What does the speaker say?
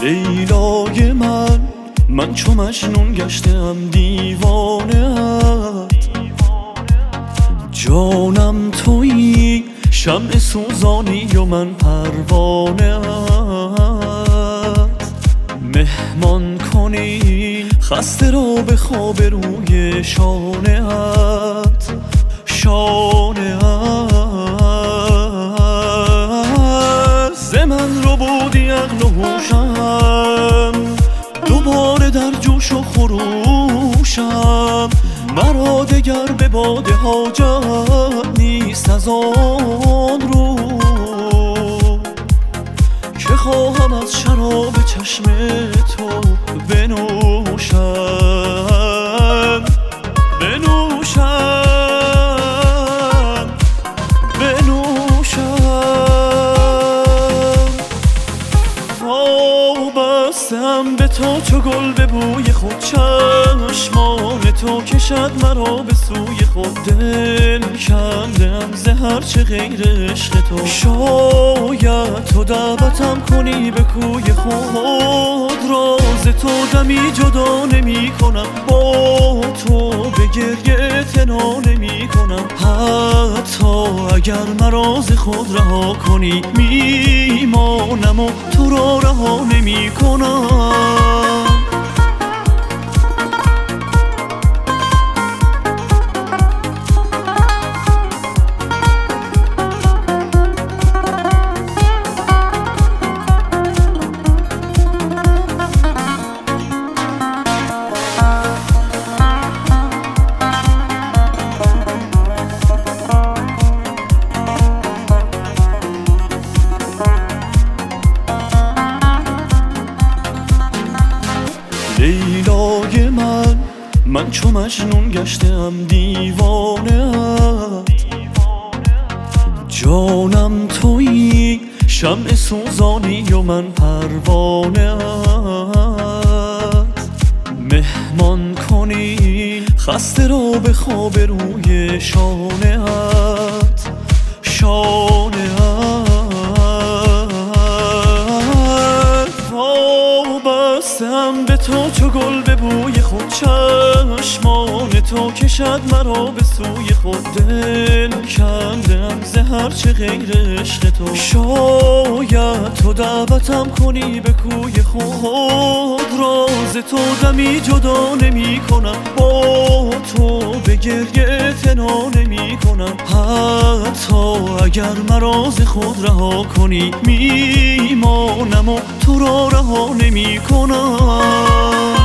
لیلای من چو مجنون گشتم دیوانه‌ات. جانم تویی شمع سوزانی و من پروانه‌ات. مهمان کنی خسته را به خواب روی شانه‌ات. ز من رو بودی عقل و هوشم، دوباره در جوش و خروشم. مرا دگر به باده حاجت نیست از آن رو که خواهم از شراب چشم تو بنوشم. وابستم به تو چو گل به بوی خود، چشمان تو کشد مرا به سوی خود. دل کندم ز هرچه غیر عشق تو، شاید تو دعوتم کنی به کوی خود. راز تو دمی جدا نمی کنم، با تو به گریه تنا نمی کنم. حتی اگر مرا ز خود رها کنی میمانم و تو را رها نمی کنم. لیلای من چو مجنون گشتم دیوانه‌ات. جانم تویی شمع سوزانی و من پروانه‌ات. مهمان کنی خسته را به خواب روی شانه‌ات. وابستم به تو چو گل به بوی خود، چشمان تو کشد مرا به سوی خود. دل کندم ز هرچه غیر عشق تو، شاید تو دعوتم کنی به کوی خود. راز تو دمی جدا نمی کنم، با تو به گریه تنا نمی کنم. حتی اگر مرا ز خود رها کنی میمانم و تو را رها نمی کنم.